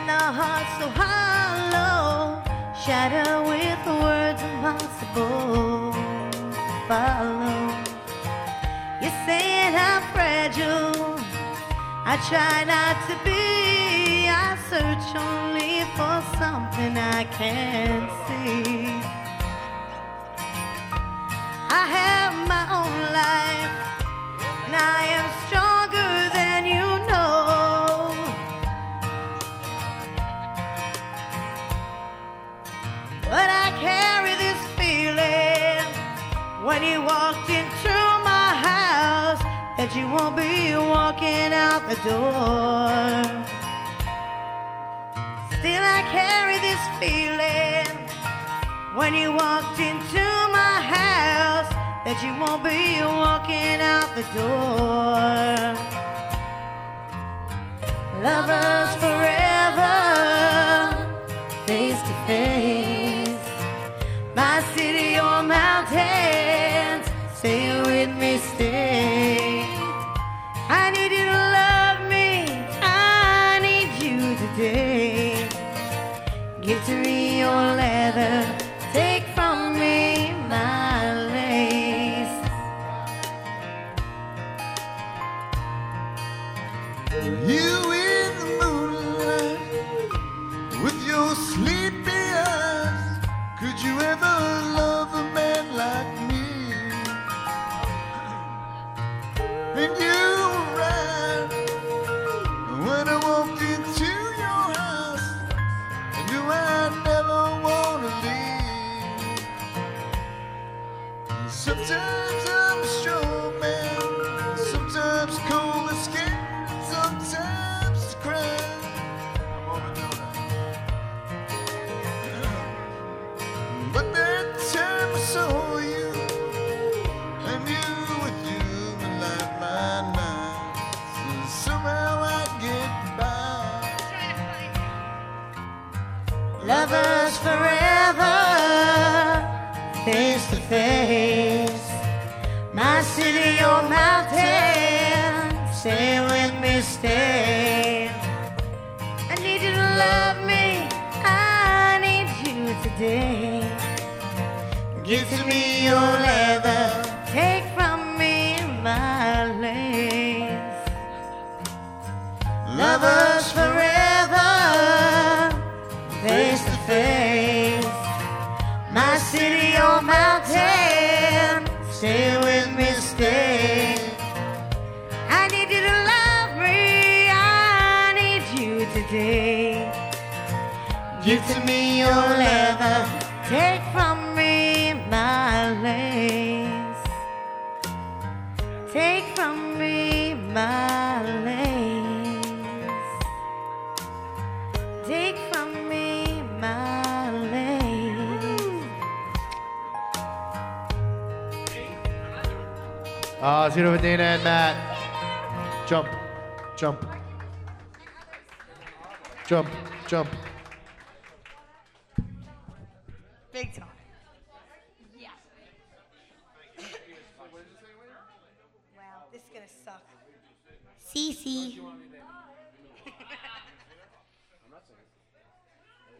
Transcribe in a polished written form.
and the heart so hollow, shattered with words impossible to follow. You're saying I'm fragile, I try not to be. I search only for something I can't see. I have my own life, and I am stronger than you know. But I carry this feeling when you walked into my house that you won't be walking out the door. Still I carry this feeling when you walked into my house that you won't be walking out the door. Lovers forever, face to face. My city or mountains, stay with me, stay. I need you to love me, I need you today. Give to me your leather, take from me my lace. You in the moonlight with your sleepy eyes, could you ever love a man like me? And you were right when I walked into your house, I knew I'd never want to leave. Sometimes I'm a strong man, sometimes cold and scared, sometimes to cry. But that time I saw you, I knew with you my life might mine. So somehow I get by. Lovers forever, face to face. My city or mountain, stay with me, stay. I need you to love me, I need you today. Give to me your leather, take from me my lace. Lovers forever, face to face. My city or mountain, stay with me, stay. I need you to love me, I need you today. Give to me your leather, take from me my lace. Take from me my lace. Take from me my lace. Zero with Dana and Matt. Jump, jump, jump, jump.